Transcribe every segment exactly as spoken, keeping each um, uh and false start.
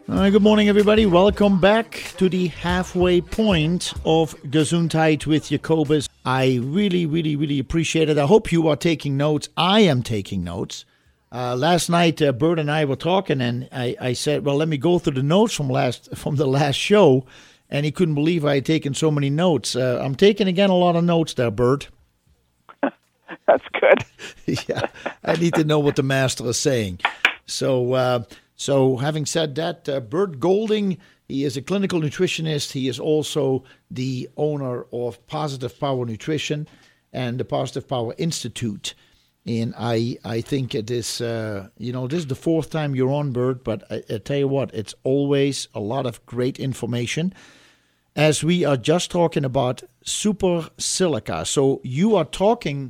Uh, good morning, everybody. Welcome back to the halfway point of Gesundheit with Jacobus. I really, really, really appreciate it. I hope you are taking notes. I am taking notes. Uh, last night, uh, Bert and I were talking, and I, I said, "Well, let me go through the notes from last from the last show." And he couldn't believe I had taken so many notes. Uh, I'm taking again a lot of notes there, Bert. That's good. Yeah, I need to know what the master is saying. So. Uh, So having said that, uh, Bert Golding, he is a clinical nutritionist. He is also the owner of Positive Power Nutrition and the Positive Power Institute. And I I think it is, uh, you know, this is the fourth time you're on, Bert, but I, I tell you what, it's always a lot of great information. As we are just talking about super silica. So you are talking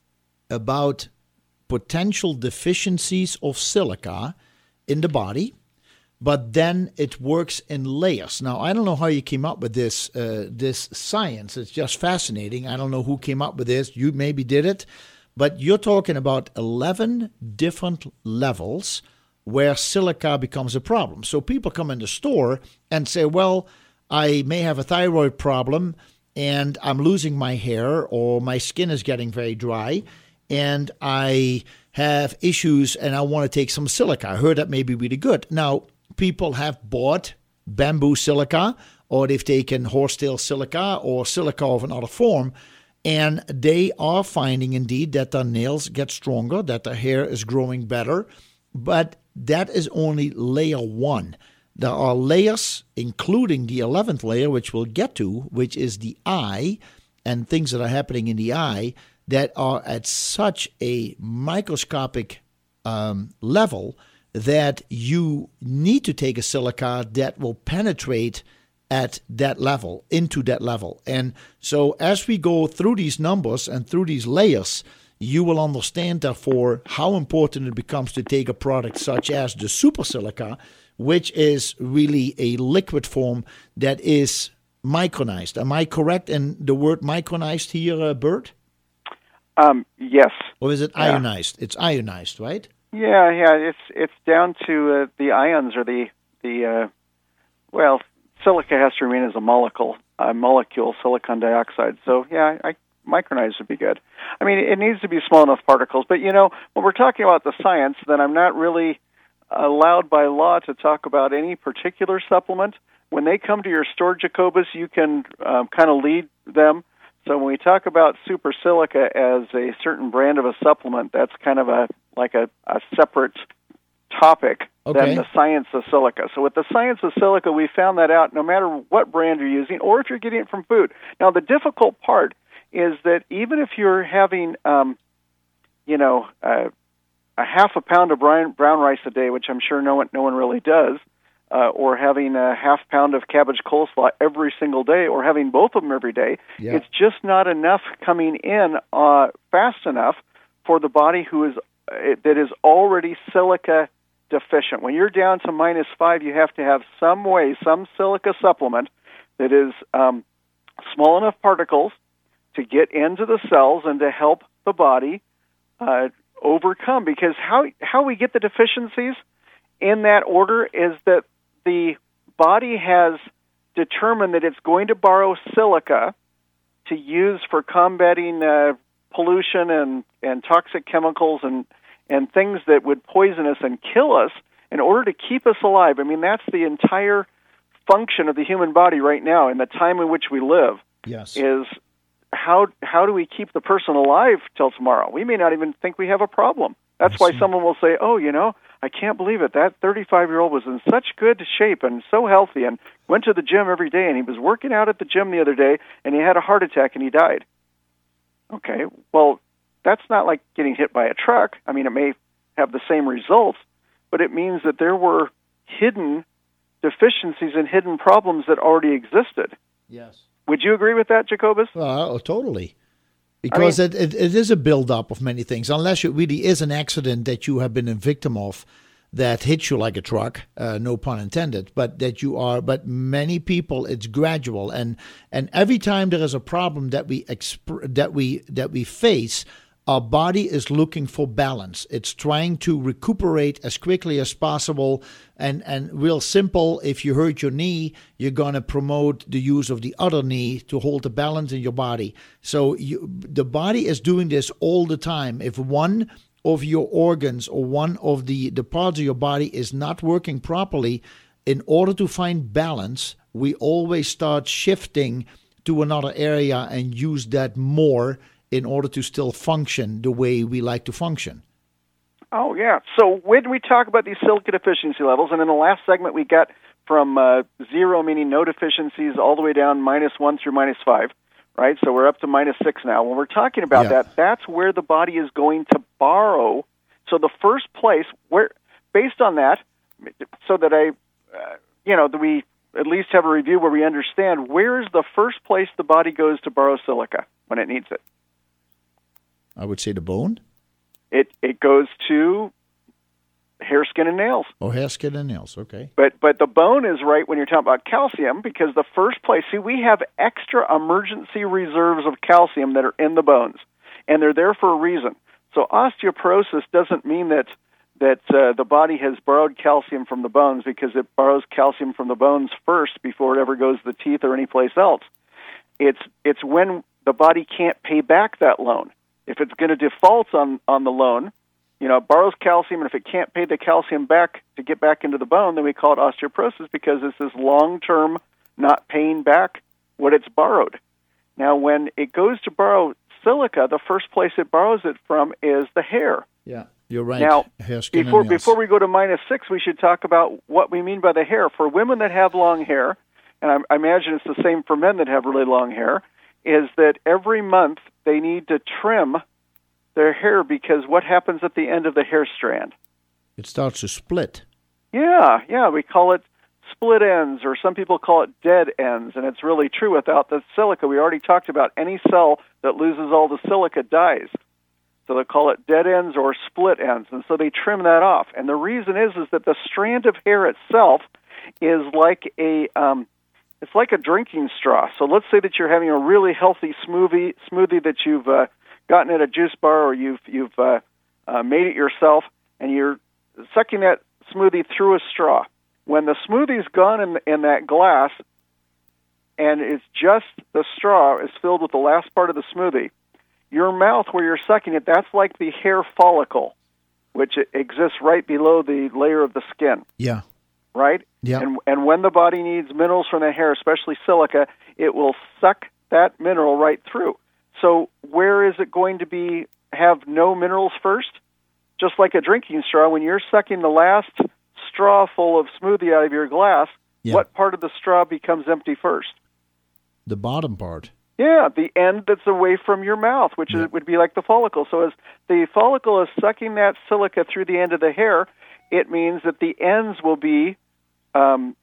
about potential deficiencies of silica in the body, but then it works in layers. Now, I don't know how you came up with this uh, this science. It's just fascinating. I don't know who came up with this. You maybe did it, but you're talking about eleven different levels where silica becomes a problem. So people come in the store and say, well, I may have a thyroid problem and I'm losing my hair or my skin is getting very dry and I have issues and I want to take some silica. I heard that may be really good. Now, people have bought bamboo silica or they've taken horsetail silica or silica of another form, and they are finding indeed that their nails get stronger, that their hair is growing better, but that is only layer one. There are layers, including the eleventh layer, which we'll get to, which is the eye and things that are happening in the eye that are at such a microscopic um, level that you need to take a silica that will penetrate at that level, into that level. And so as we go through these numbers and through these layers, you will understand, therefore, how important it becomes to take a product such as the super silica, which is really a liquid form that is micronized. Am I correct in the word micronized here, uh, Bert? Um, yes. Or is it yeah. ionized? It's ionized, right? Yeah, yeah. It's it's down to uh, the ions or the the uh, well, silica has to remain as a molecule, a molecule, silicon dioxide. So yeah, I, micronized would be good. I mean, it needs to be small enough particles. But you know, when we're talking about the science, then I'm not really allowed by law to talk about any particular supplement. When they come to your store, Jacobus, you can um, kind of lead them. So when we talk about super silica as a certain brand of a supplement, that's kind of a like a, a separate topic okay. than the science of silica. So with the science of silica, we found that out no matter what brand you're using or if you're getting it from food. Now, the difficult part is that even if you're having, um, you know, uh, a half a pound of brown, brown rice a day, which I'm sure no one, no one really does, Uh, or having a half pound of cabbage coleslaw every single day, or having both of them every day, yeah. it's just not enough coming in uh, fast enough for the body who is uh, that is already silica deficient. When you're down to minus five, you have to have some way, some silica supplement that is um, small enough particles to get into the cells and to help the body uh, overcome. Because how how we get the deficiencies in that order is that the body has determined that it's going to borrow silica to use for combating uh, pollution and, and toxic chemicals and, and things that would poison us and kill us in order to keep us alive. I mean, that's the entire function of the human body right now in the time in which we live. Yes. Is how how do we keep the person alive till tomorrow? We may not even think we have a problem. That's why someone will say, oh, you know, I can't believe it. That thirty-five-year-old was in such good shape and so healthy and went to the gym every day, and he was working out at the gym the other day, and he had a heart attack, and he died. Okay, well, that's not like getting hit by a truck. I mean, it may have the same results, but it means that there were hidden deficiencies and hidden problems that already existed. Yes. Would you agree with that, Jacobus? Uh, totally. Because I mean, it, it, it is a build-up of many things, unless it really is an accident that you have been a victim of that hits you like a truck, uh, no pun intended, but that you are, but many people, it's gradual. And and every time there is a problem that we exp- that we that we face, our body is looking for balance. It's trying to recuperate as quickly as possible. And, and real simple, if you hurt your knee, you're going to promote the use of the other knee to hold the balance in your body. So you, the body is doing this all the time. If one of your organs or one of the, the parts of your body is not working properly, in order to find balance, we always start shifting to another area and use that more in order to still function the way we like to function. Oh, yeah. So when we talk about these silica deficiency levels, and in the last segment we got from uh, zero, meaning no deficiencies, all the way down minus one through minus five, right? So we're up to minus six now. When we're talking about Yeah. that, that's where the body is going to borrow. So the first place, where, based on that, so that I, uh, you know, that we at least have a review where we understand where is the first place the body goes to borrow silica when it needs it. I would say the bone? It it goes to hair, skin, and nails. Oh, hair, skin, and nails. Okay. But but the bone is right when you're talking about calcium, because the first place, see, we have extra emergency reserves of calcium that are in the bones, and they're there for a reason. So osteoporosis doesn't mean that that uh, the body has borrowed calcium from the bones, because it borrows calcium from the bones first before it ever goes to the teeth or anyplace else. It's it's when the body can't pay back that loan. If it's going to default on, on the loan, you know, it borrows calcium, and if it can't pay the calcium back to get back into the bone, then we call it osteoporosis, because it's this long-term not paying back what it's borrowed. Now, when it goes to borrow silica, the first place it borrows it from is the hair. Yeah, you're right. Now, hair, skin, before and nails. before we go to minus six, we should talk about what we mean by the hair. For women that have long hair, and I, I imagine it's the same for men that have really long hair, is that every month they need to trim their hair, because what happens at the end of the hair strand? It starts to split. Yeah, yeah, we call it split ends, or some people call it dead ends, and it's really true. Without the silica, we already talked about, any cell that loses all the silica dies. So they call it dead ends or split ends, and so they trim that off. And the reason is is that the strand of hair itself is like a um, it's like a drinking straw. So let's say that you're having a really healthy smoothie smoothie that you've uh, gotten at a juice bar, or you've you've uh, uh, made it yourself, and you're sucking that smoothie through a straw. When the smoothie's gone in, in that glass, and it's just the straw is filled with the last part of the smoothie, your mouth where you're sucking it, that's like the hair follicle, which exists right below the layer of the skin. Yeah. Right? Yeah. And and when the body needs minerals from the hair, especially silica, it will suck that mineral right through. So where is it going to be have no minerals first? Just like a drinking straw, when you're sucking the last straw full of smoothie out of your glass, Yeah. what part of the straw becomes empty first? The bottom part. Yeah, the end that's away from your mouth, which Yeah. is, would be like the follicle. So as the follicle is sucking that silica through the end of the hair, it means that the ends will be um,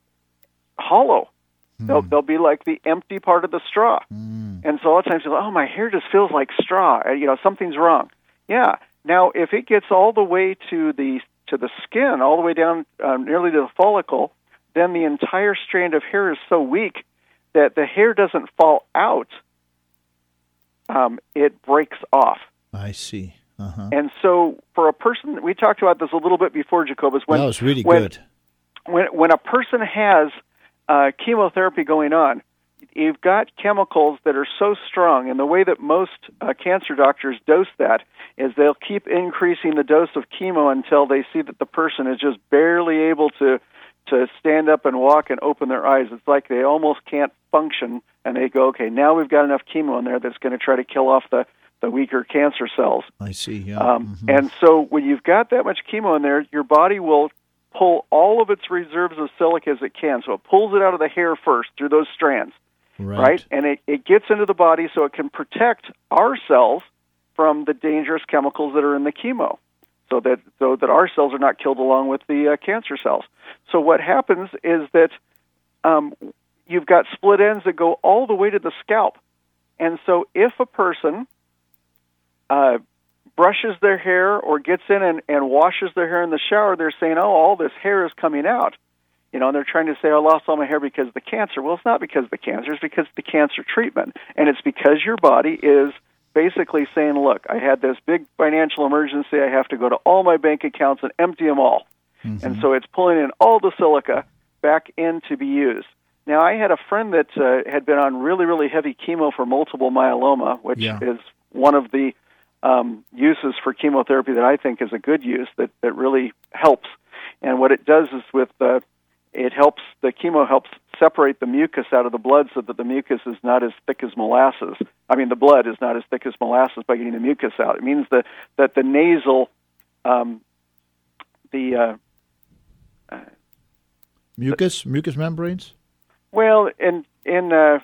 hollow. Hmm. They'll, they'll be like the empty part of the straw. Mm. And so a lot of times you're like, oh, my hair just feels like straw. Uh, You know, something's wrong. Yeah. Now, if it gets all the way to the to the skin, all the way down uh, nearly to the follicle, then the entire strand of hair is so weak that the hair doesn't fall out. Um, it breaks off. I see. Uh-huh. And so for a person, we talked about this a little bit before, Jacobus. When, that was really when, good. When, when a person has uh, chemotherapy going on, you've got chemicals that are so strong, and the way that most uh, cancer doctors dose that is they'll keep increasing the dose of chemo until they see that the person is just barely able to to stand up and walk and open their eyes. It's like they almost can't function, and they go, okay, now we've got enough chemo in there that's going to try to kill off the, the weaker cancer cells. I see, yeah. Um, Mm-hmm. And so when you've got that much chemo in there, your body will pull all of its reserves of silica as it can. So it pulls it out of the hair first through those strands, right? right? And it, it gets into the body so it can protect our cells from the dangerous chemicals that are in the chemo, so that so that our cells are not killed along with the uh, cancer cells. So what happens is that um, you've got split ends that go all the way to the scalp. And so if a person uh, brushes their hair or gets in and, and washes their hair in the shower, they're saying, oh, all this hair is coming out. You know, and they're trying to say, I lost all my hair because of the cancer. Well, it's not because of the cancer. It's because of the cancer treatment. And it's because your body is basically saying, look, I had this big financial emergency. I have to go to all my bank accounts and empty them all. Mm-hmm. And so it's pulling in all the silica back in to be used. Now, I had a friend that uh, had been on really, really heavy chemo for multiple myeloma, which yeah. is one of the um, uses for chemotherapy that I think is a good use that, that really helps. And what it does is with uh, it helps, the chemo helps separate the mucus out of the blood so that the mucus is not as thick as molasses. I mean, the blood is not as thick as molasses by getting the mucus out. It means that, that the nasal, um, the... Uh, uh, mucus, mucus membranes? Well, in in uh,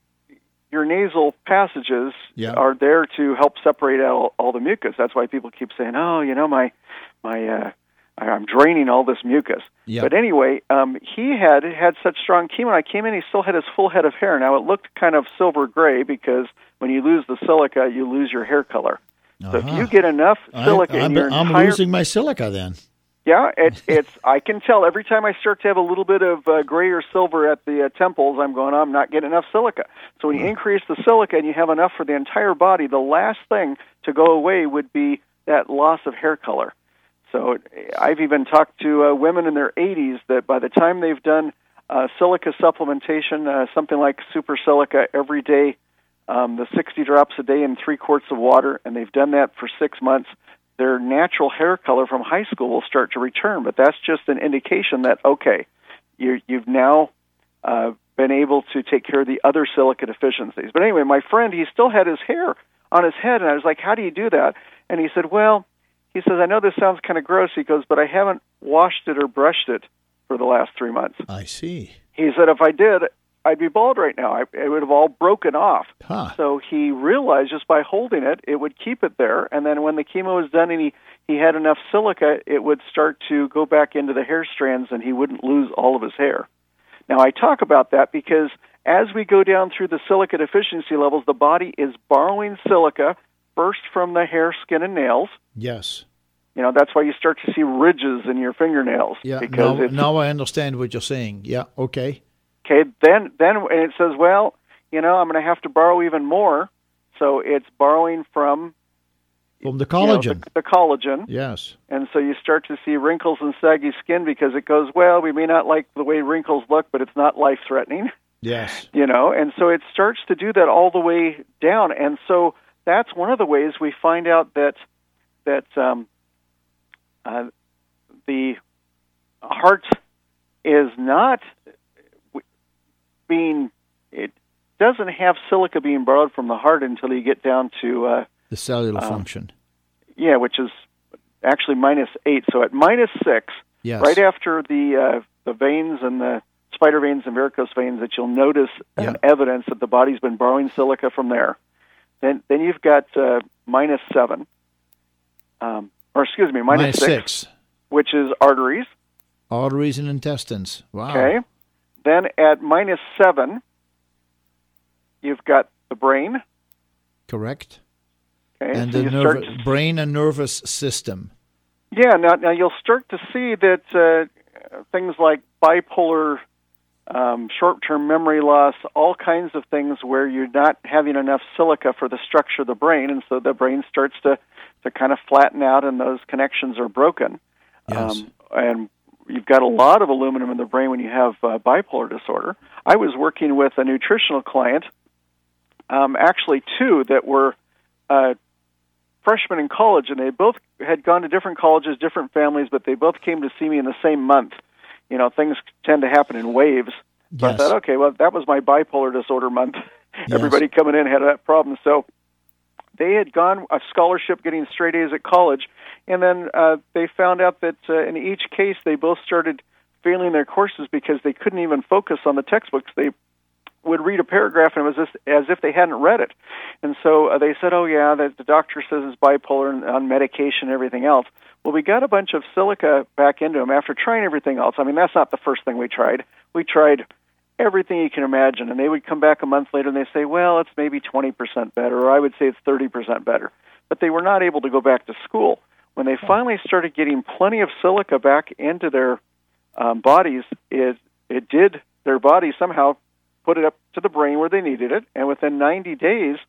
your nasal passages yeah. are there to help separate out all, all the mucus. That's why people keep saying, "Oh, you know, my my uh, I'm draining all this mucus." Yeah. But anyway, um, he had had such strong chemo. I came in, he still had his full head of hair. Now it looked kind of silver gray because when you lose the silica, you lose your hair color. Uh-huh. So if you get enough silica I, I'm, in your I'm entire... losing my silica then. Yeah, it, it's. I can tell every time I start to have a little bit of uh, gray or silver at the uh, temples, I'm going, I'm not getting enough silica. So when you increase the silica and you have enough for the entire body, the last thing to go away would be that loss of hair color. So I've even talked to uh, women in their eighties that by the time they've done uh, silica supplementation, uh, something like super silica every day, um, the sixty drops a day in three quarts of water, and they've done that for six months, their natural hair color from high school will start to return. But that's just an indication that, okay, you, you've now uh, been able to take care of the other silica deficiencies. But anyway, my friend, he still had his hair on his head, and I was like, how do you do that? And he said, well, he says, I know this sounds kind of gross. He goes, but I haven't washed it or brushed it for the last three months. I see. He said, if I did, I'd be bald right now. I, it would have all broken off. Huh. So he realized just by holding it, it would keep it there. And then when the chemo was done and he, he had enough silica, it would start to go back into the hair strands and he wouldn't lose all of his hair. Now, I talk about that because as we go down through the silica deficiency levels, the body is borrowing silica first from the hair, skin, and nails. Yes. You know, that's why you start to see ridges in your fingernails. Yeah, because now, it's, now I understand what you're saying. Yeah, okay. Okay, then then and it says, well, you know, I'm going to have to borrow even more. So it's borrowing from from the collagen. You know, the, the collagen. Yes. And so you start to see wrinkles and saggy skin because it goes, well, we may not like the way wrinkles look, but it's not life-threatening. Yes. You know, and so it starts to do that all the way down. And so that's one of the ways we find out that that um, uh, the heart is not being, it doesn't have silica being borrowed from the heart until you get down to uh, the cellular um, function. Yeah, which is actually minus eight. So at minus six, yes. right after the uh, the veins and the spider veins and varicose veins, that you'll notice yeah. an evidence that the body's been borrowing silica from there. Then then you've got uh, minus seven, um, or excuse me, minus, minus six, six, which is arteries. Arteries and intestines. Wow. Okay. Then at minus seven, you've got the brain. Correct. Okay, and so the nerv- to... brain and nervous system. Yeah, now, now you'll start to see that uh, things like bipolar, um, short-term memory loss, all kinds of things where you're not having enough silica for the structure of the brain, and so the brain starts to, to kind of flatten out and those connections are broken. Yes. Um, and you've got a lot of aluminum in the brain when you have uh, bipolar disorder. I was working with a nutritional client, um, actually two that were uh, freshmen in college, and they both had gone to different colleges, different families, but they both came to see me in the same month. You know, things tend to happen in waves. So yes. I thought, okay, well, that was my bipolar disorder month. Yes. Everybody coming in had that problem. So they had gone a scholarship, getting straight A's at college, and then uh, they found out that uh, in each case they both started failing their courses because they couldn't even focus on the textbooks. They would read a paragraph and it was just as if they hadn't read it. And so uh, they said, oh, yeah, the, the doctor says it's bipolar and on medication and everything else. Well, we got a bunch of silica back into him after trying everything else. I mean, that's not the first thing we tried. We tried everything you can imagine, and they would come back a month later and they say, well, it's maybe twenty percent better, or I would say it's thirty percent better. But they were not able to go back to school. When they finally started getting plenty of silica back into their um, bodies, it it did, their body somehow put it up to the brain where they needed it, and within ninety days,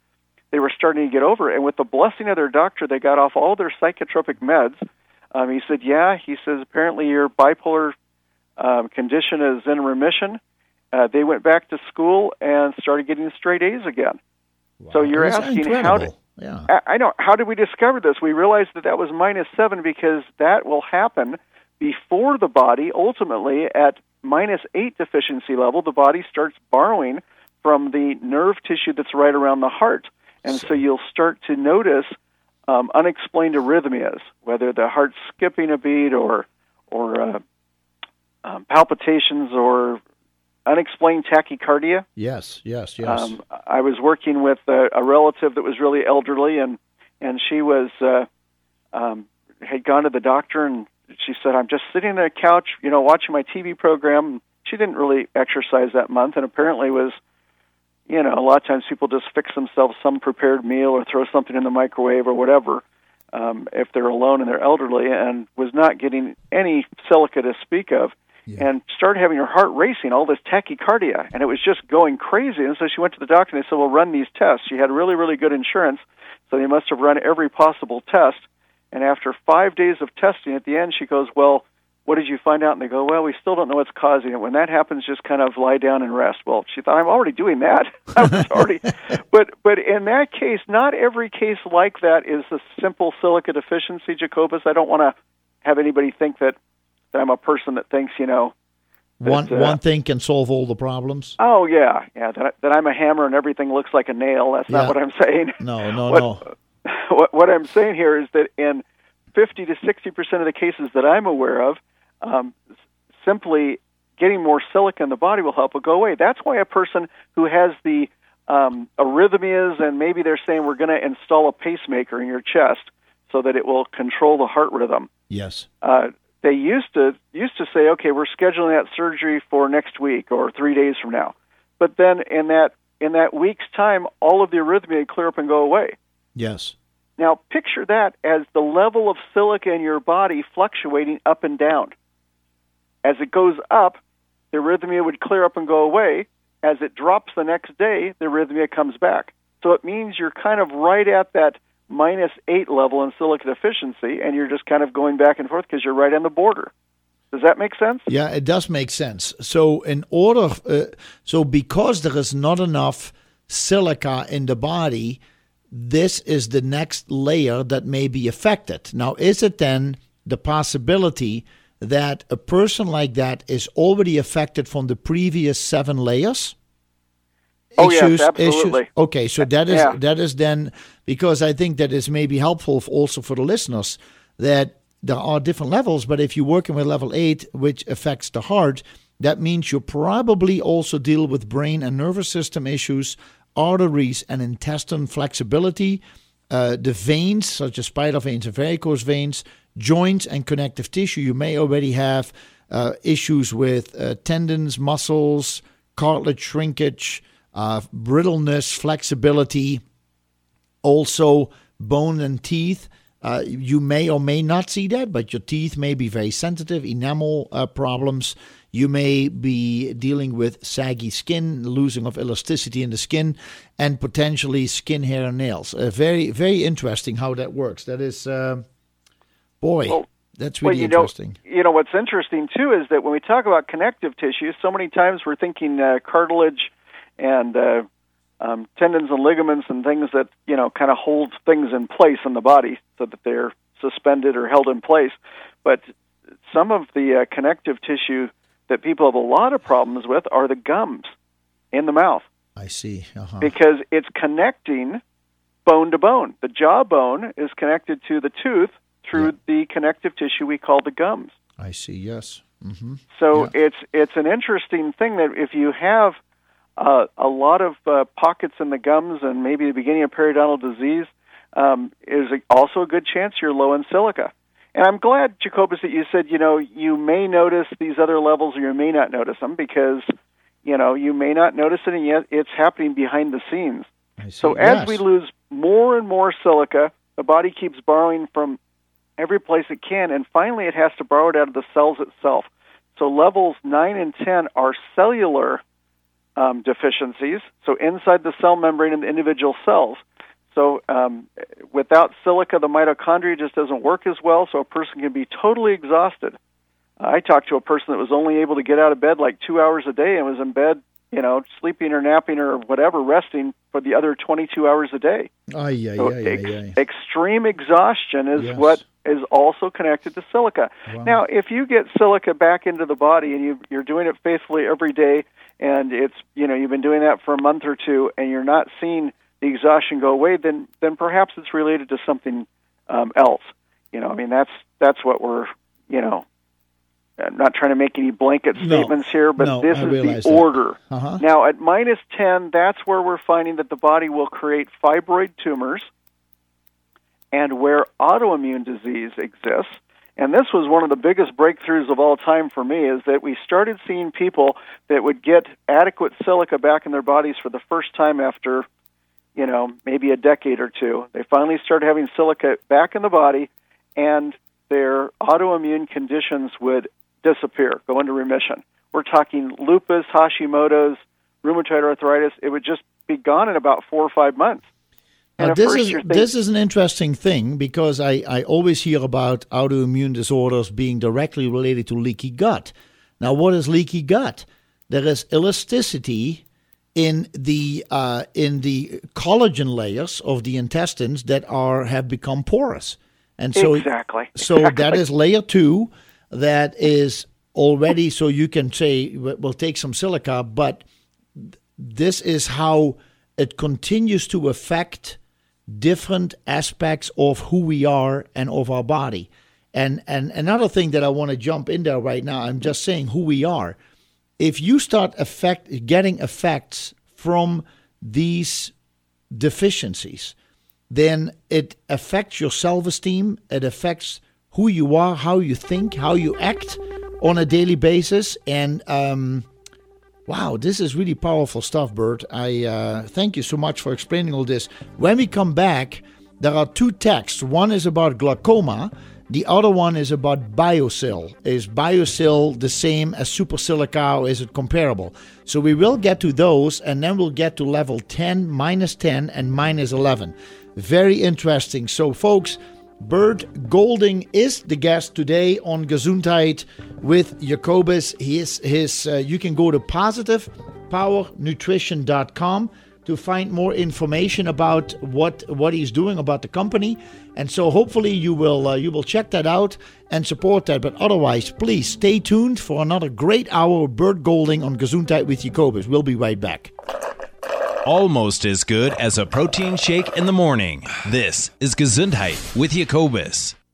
they were starting to get over it. And with the blessing of their doctor, they got off all their psychotropic meds. Um, he said, yeah, he says, apparently your bipolar um, condition is in remission. Uh, they went back to school and started getting straight A's again. Wow. So you're That's asking incredible. how did, yeah. I, I know, how did we discover this? We realized that that was minus seven because that will happen before the body, ultimately at minus eight deficiency level, the body starts borrowing from the nerve tissue that's right around the heart. And so, so you'll start to notice um, unexplained arrhythmias, whether the heart's skipping a beat or or uh, um, palpitations or unexplained tachycardia. Yes, yes, yes. Um, I was working with a, a relative that was really elderly, and and she was uh, um, had gone to the doctor, and she said, "I'm just sitting on the couch, you know, watching my T V program." She didn't really exercise that month, and apparently was, you know, a lot of times people just fix themselves some prepared meal or throw something in the microwave or whatever um, if they're alone and they're elderly, and was not getting any silica to speak of. Yeah. And started having her heart racing, all this tachycardia, and it was just going crazy. And so she went to the doctor, and they said, well, run these tests. She had really, really good insurance, so they must have run every possible test. And after five days of testing, at the end, she goes, well, what did you find out? And they go, well, we still don't know what's causing it. When that happens, just kind of lie down and rest. Well, she thought, I'm already doing that. I was already, but but in that case, not every case like that is a simple silica deficiency, Jacobus. I don't want to have anybody think that that I'm a person that thinks, you know, that, one uh, one thing can solve all the problems. Oh yeah, yeah. That, that I'm a hammer and everything looks like a nail. That's yeah. not what I'm saying. No, no, what, no. What, what I'm saying here is that in fifty to sixty percent of the cases that I'm aware of, um, simply getting more silica in the body will help it go away. That's why a person who has the um, arrhythmias, and maybe they're saying we're going to install a pacemaker in your chest so that it will control the heart rhythm. Yes. Uh, They used to used to say, okay, we're scheduling that surgery for next week or three days from now. But then in that in that week's time, all of the arrhythmia would clear up and go away. Yes. Now picture that as the level of silica in your body fluctuating up and down. As it goes up, the arrhythmia would clear up and go away. As it drops the next day, the arrhythmia comes back. So it means you're kind of right at that minus eight level in silica deficiency, and you're just kind of going back and forth because you're right on the border. Does that make sense? Yeah, it does make sense. So in order, uh, so because there is not enough silica in the body, this is the next layer that may be affected. Now, is it then the possibility that a person like that is already affected from the previous seven layers? Oh, issues, yes, absolutely. Issues. Okay, so that is yeah. that is then, because I think that is maybe helpful also for the listeners, that there are different levels, but if you're working with level eight, which affects the heart, that means you probably also deal with brain and nervous system issues, arteries and intestine flexibility, uh, the veins, such as spider veins and varicose veins, joints and connective tissue. You may already have uh, issues with uh, tendons, muscles, cartilage shrinkage, Uh, brittleness, flexibility, also bone and teeth. Uh, you may or may not see that, but your teeth may be very sensitive, enamel uh, problems. You may be dealing with saggy skin, losing of elasticity in the skin, and potentially skin, hair, and nails. Uh, very, very interesting how that works. That is, uh, boy, well, that's really well, you interesting. Know, you know, what's interesting, too, is that when we talk about connective tissue, so many times we're thinking uh, cartilage and uh, um, tendons and ligaments and things that, you know, kind of hold things in place in the body so that they're suspended or held in place. But some of the uh, connective tissue that people have a lot of problems with are the gums in the mouth. I see. Uh-huh. Because it's connecting bone to bone. The jawbone is connected to the tooth through yeah. the connective tissue we call the gums. I see, yes. Mm-hmm. So yeah. it's it's an interesting thing that if you have Uh, a lot of uh, pockets in the gums and maybe the beginning of periodontal disease, um, is a, also a good chance you're low in silica. And I'm glad, Jacobus, that you said, you know, you may notice these other levels or you may not notice them because, you know, you may not notice it and yet it's happening behind the scenes. So yes. as we lose more and more silica, the body keeps borrowing from every place it can, and finally it has to borrow it out of the cells itself. So levels nine and ten are cellular Um, deficiencies, so inside the cell membrane in the individual cells. So um, without silica, the mitochondria just doesn't work as well, so a person can be totally exhausted. Uh, I talked to a person that was only able to get out of bed like two hours a day and was in bed, you know, sleeping or napping or whatever, resting for the other twenty-two hours a day. Aye, aye, so aye, ex- aye, aye. Extreme exhaustion is Yes. what is also connected to silica. Wow. Now, if you get silica back into the body and you, you're doing it faithfully every day, and it's, you know, you've been doing that for a month or two, and you're not seeing the exhaustion go away, then then perhaps it's related to something um, else. You know, I mean, that's that's what we're, you know, I'm not trying to make any blanket statements no, here, but no, this I is realize the that. order. Uh-huh. Now, at minus ten, that's where we're finding that the body will create fibroid tumors and where autoimmune disease exists. And this was one of the biggest breakthroughs of all time for me, is that we started seeing people that would get adequate silica back in their bodies for the first time after, you know, maybe a decade or two. They finally started having silica back in the body, and their autoimmune conditions would disappear, go into remission. We're talking lupus, Hashimoto's, rheumatoid arthritis. It would just be gone in about four or five months. Now, this is this is an interesting thing, because I, I always hear about autoimmune disorders being directly related to leaky gut. Now, what is leaky gut? There is elasticity in the uh, in the collagen layers of the intestines that are have become porous, and so exactly. so exactly. that is layer two. That is already, so you can say we'll take some silica, but this is how it continues to affect different aspects of who we are and of our body. And and another thing that I want to jump in there right now, I'm just saying who we are. If you start effect, getting effects from these deficiencies, then it affects your self-esteem, it affects who you are, how you think, how you act on a daily basis. And um, wow, this is really powerful stuff, Bert. I uh, thank you so much for explaining all this. When we come back, there are two texts. One is about glaucoma. The other one is about BioSil. Is BioSil the same as Super Silica, or is it comparable? So we will get to those, and then we'll get to level ten, minus ten, and minus eleven. Very interesting. So, folks, Bert Golding is the guest today on Gesundheit with Jacobus. He is his. Uh, you can go to positive power nutrition dot com to find more information about what what he's doing, about the company, and so hopefully you will uh, you will check that out and support that. But otherwise, please stay tuned for another great hour of Bert Golding on Gesundheit with Jacobus. We'll be right back. Almost as good as a protein shake in the morning. This is Gesundheit with Jacobus.